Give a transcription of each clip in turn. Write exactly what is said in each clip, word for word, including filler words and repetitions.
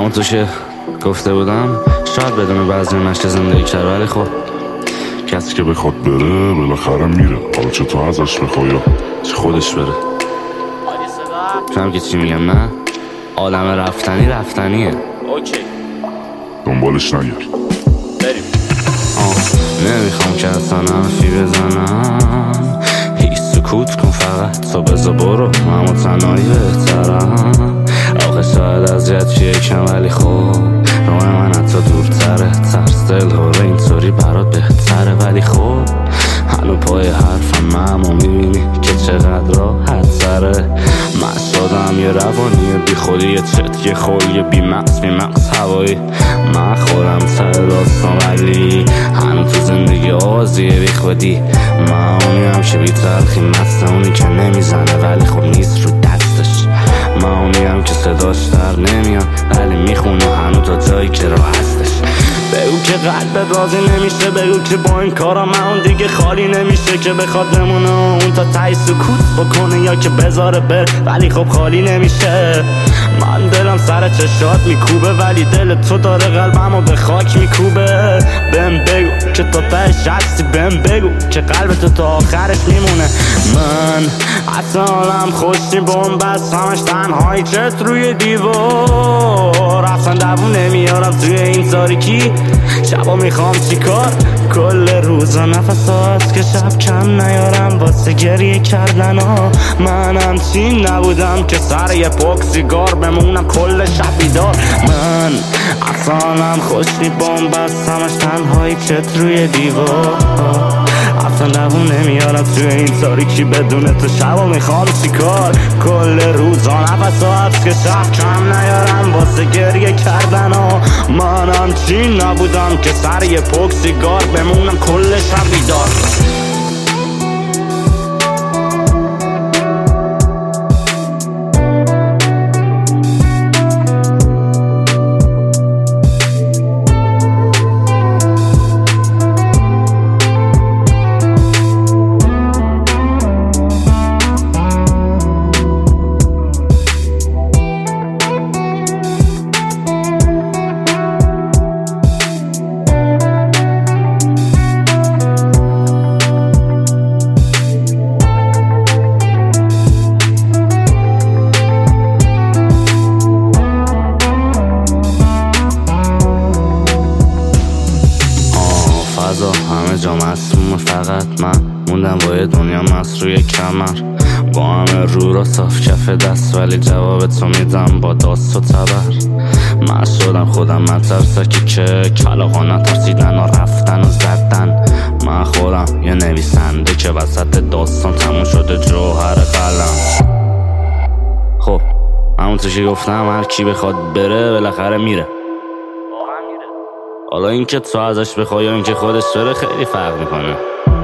همونطور که گفته بودم شاید بدون بعضی مشت زندگی کرد، ولی خب کسی که بخواد بره بالاخره میره، حالا چه تو ازش بخوای یا چه خودش بره. فهم که چی میگم؟ نه عالم رفتنی رفتنیه. اوکی دنبالش نگرد. بریم. آه نمیخوام که اصلا حرفی بزنم، هیچ سکوت کن فقط تو بزا برو، من تنهایی بهترم. آخه شاید اذیت چیه کم ولی خب روی من حتی دورتره، ترس دل هره اینطوری برات بهتره، ولی خب هنو پای حرفم ممو میبینی که چقدر راحت تره. من شدم یه روانی بی خودی، یه چت یه خول یه بی مقص بی مقص هوایی. من خودم ته داستان ولی هنو تو زندگی آغازیه بی خودی. من اونیم که بی تلخی مست، اونی که نمیزنه ولی خب نیست رو دستش. من اونیم که صداش در نمیاد ولی میخونه هنو تا جایی که راه هستش. بگو که قلبت راضی نمیشه، بگو که با این کارا من اون دیگه خالی نمیشه، که بخواد بمونه اون تا تایی سکوت بکنه یا که بذاره بر ولی خب خالی نمیشه. من دلم سر چشات میکوبه ولی دل تو داره قلبمو به خاک میکوبه. بهم بگو که تو تهش هستی، بهم بگو که قلبت تا آخرش میمونه. من اصلا حالم خوشی بوم بس همش تنهایی چت روی دیوار، اصلا دوون نمیارم توی این تاریکی. شبا میخوام چیکار؟ کل روزا نفس هاست که شب کم نیارم واسه گریه کردن ها. من همچین نبودم که سر یه پاک سیگار بمونم کل شب بیدار. من اصلا خوشی بام بس همش تنهایی چت روی دیوار، اصلا دوون نمیارم توی این تاریکی بدون تو. شبا میخوام چیکار؟ کل روزا نفس هاست که شب کم نیارم واسه گریه کردن ها. من همچین نبودم که سر یه پاک سیگار بمونم کل شب بیدار. همه جا مسموم، فقط من موندم با یه دنیا مست روی کمر، با همه رو را صاف کف دست، ولی جواب تو میدم با داست و تبر. من شدم خودم من ترسکی که کلاغا نترسیدن و رفتن و زدن. من خودم یه نویسنده که وسط داستان تموم شده جوهر قلم. خب همونطور که گفتم هر کی بخواد بره بالاخره میره. حالا این که تو ازش بخوای یا این که خودش بره خیلی فرق میکنه.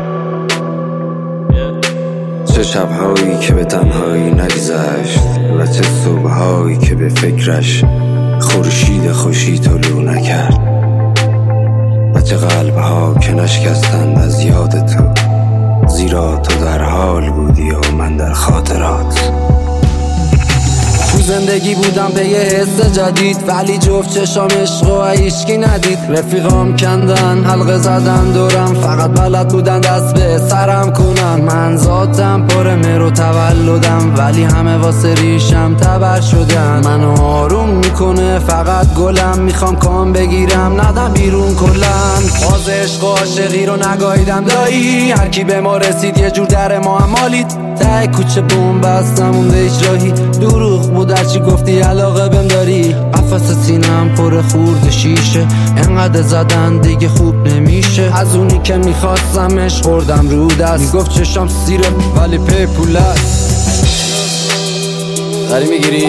چه شبهایی که به تنهایی نگذشت و چه صبحهایی که به فکرش خورشید خوشی طلوع نکرد، و چه قلبها که نشکستند از یاد تو، زیرا تو در حال بودی و من در خاطرات. تو زندگی بودم به یه حس جدید، ولی جفت چشام عشق و هیچکی ندید. رفیقام کندن حلقه زدن دورم، فقط بلد بودن دست به سرم کنن. من ذاتم پر مهر و تولدم، ولی همه واسه ریشم تبر شدن. منو آروم میکنه فقط گلم، میخوام کام بگیرم ندم بیرون کلن. باز عشق و عاشقی رو نگاهیدم دایی، هر کی به ما رسید یه جور در ما هم مالید. ته کوچه بوم بستم مونده هیچ راهی، دروغ بود هرچی گفتی علاقه بهم داری. قفس سینم پر خورد شیشه، انقدر زدن دیگه خوب نمیشه. از اونی که میخواستمش خوردم رو دست، میگفت چشام سیره ولی پی پول است. داری میگیری؟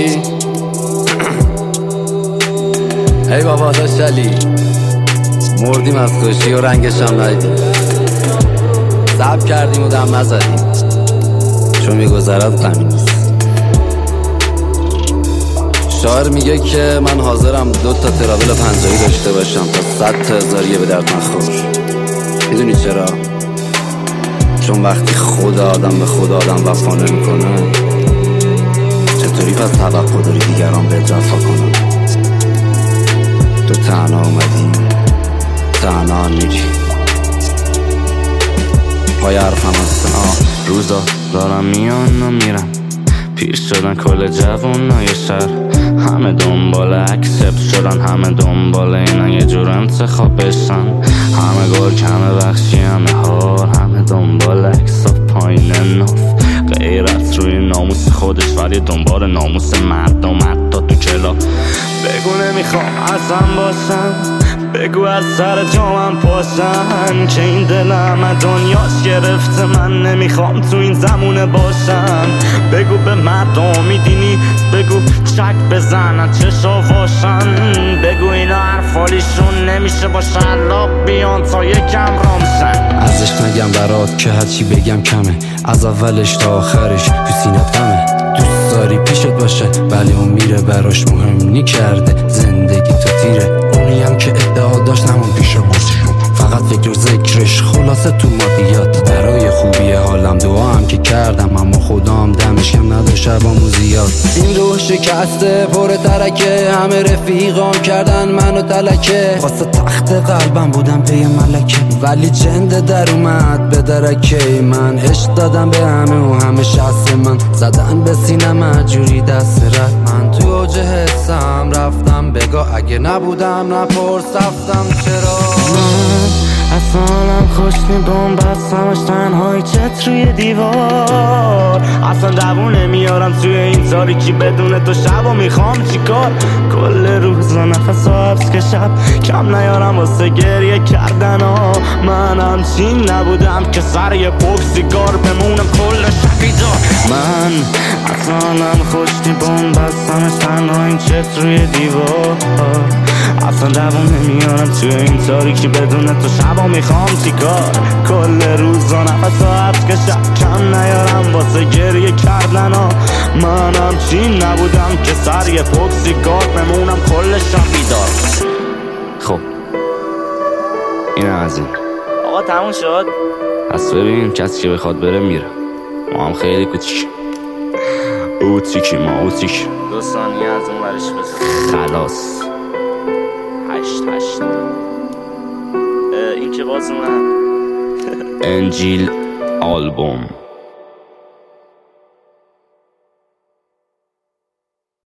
ای بابا داشت علی مردیم از خوشی و رنگش هم ندیدیم، صبر کردیم و دم نزدیم چون میگذرد غمی نیست. شاعر میگه که من حاضرم دو تا تراول پنجایی داشته باشم تا صد تا هزاریه به درد نخور. میدونی چرا؟ چون وقتی خدا آدم به خدا آدم وفا نمیکنه، چطوری پس توقع داری دیگران به وفا کنن؟ تو تنها اومدی تنها میری پای حرفم هستن. آه روزا دارم میان و میرم، پیر شدن کل جوونای شهر، همه دنبال اکسپت شدن، همه دنبال اینا یه جور انتخاب بشن، همه گرگ همه وحشی همه هار، همه دنبال اکسا پایین ناف، غیرت روی ناموس خودش ولی دنبال ناموس مردم حتی تو کلا. بگو نمیخوام ازم باشم، بگو از سر جامم پاشم که این دلم دنیاش گرفته، من نمیخوام تو این زمونه باشم. بگو به مردم میدینی، بگو چک بزنن چشا باشن، بگو اینا حرفالیشون نمیشه با شلاق بیان تا یکم رامشن. ازش نگم برات که هرچی بگم کمه، از اولش تا آخرش تو سینت غمه. دوست داری پیشت باشه ولی اون میره براش مهم نی کرده زندگی تو تیره. اونی هم که ادعا داشت همون پیش بازی، فقط فکر و ذکرش خلاصه تو مادیات. برای خوبی حالم دعا هم که کردم اما خدام دمش کم نداره شبامو زیاد. این روح شکسته پر ترکه، همه رفیقام کردن منو تلکه، واسه تخت قلبم بودم پی ملکه ولی جنده در اومد به درکه. من عشق دادم به همه و همه شخص من زدن به سینم جوری دست رد. من تو اوج حسم رفتم بگاه، اگه نبودم نپرس رفتم چرا. اصلا خوش نیدم بستمش تنهایی چت روی دیوار، اصلا دوونه میارم توی این تاریکی بدون تو شب و میخوام چیکار. کل روز و نفس و حبس که شب کم نیارم واسه گریه کردن ها. من همچین نبودم که سر یه پوکسیگار بمونم کل شب بیدار. من اصلا خوش نیدم بستمش تنهایی چت روی دیوار، اصلا دوونه میارم توی این تاریکی بدون تو شب و میخوام چیکار. کل روز و نفس و حبس که شب کم نیارم واسه گریه کردن ها. من همچین نبودم که سر یه پوکسیگار بمونم کل شب بیدار. خب این از این آقا تموم شد. پس ببین کسی که بخواد بره میره، ما هم خیلی کوچیک اوتیکی ما اوتیک دو ثانیه از اون ورش بزن خلاص. هشت هشت این که باز اومد انجیل آلبوم